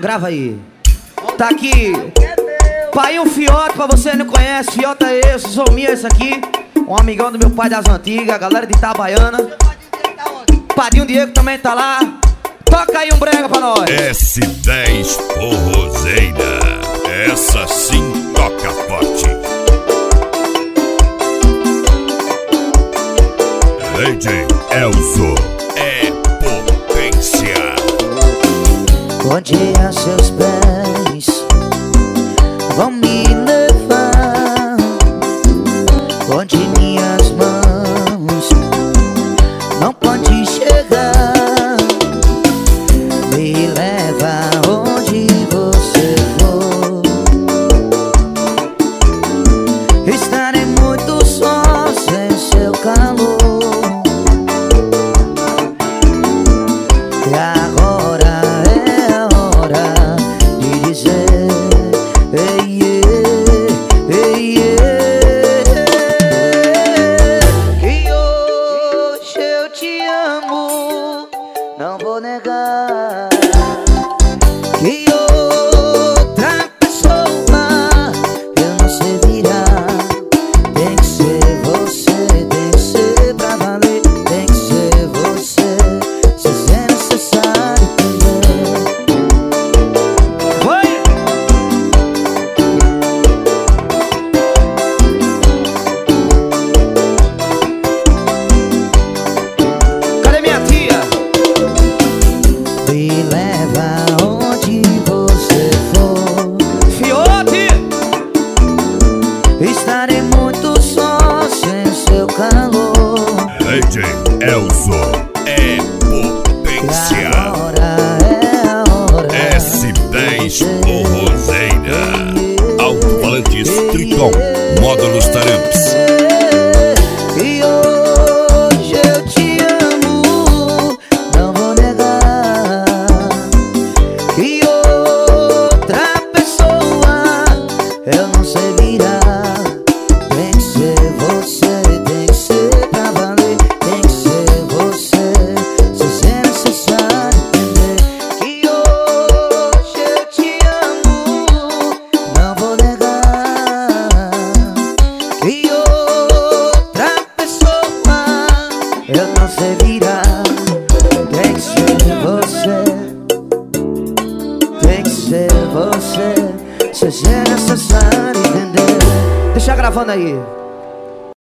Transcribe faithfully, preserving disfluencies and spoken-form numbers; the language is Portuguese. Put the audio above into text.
Grava aí. Tá aqui Pai um Fiote, pra você que não conhece. Fiota é esse, Zomia esse aqui. Um amigão do meu pai das antigas, a galera de Itabaiana. Padinho Diego também tá lá. Toca aí um brega pra nós. S dez Forrozeira, essa sim toca forte. D J Elzo é potência. Onde a seus pés vão me levar, onde minhas mãos não podem chegar. Me leva onde você for. Estarei muito só sem seu calor. E agora é a hora de dizer ei, ei, ei, que hoje eu te amo, não vou negar. Que outra pessoa eu não sei virar. Tem que ser você, tem que ser pra valer. Tem que ser você, se é necessário entender. Vai! Cadê minha tia? Me leva onde você for. Fiote! Estarei muito só sem seu calor. D J Elzo é potência. E agora é a hora. S dez Forrozeira, alto-falantes Triton, módulos Taramps. E hoje eu te amo, não vou negar. Que outra pessoa eu não sei virar. Tem que ser você, tem que ser pra valer. Tem que ser você, se é necessário entender. Que hoje eu te amo, não vou negar. Que outra pessoa eu não sei virar. Tem que ser você, tem que ser você, se é necessário entender. Deixa gravando aí.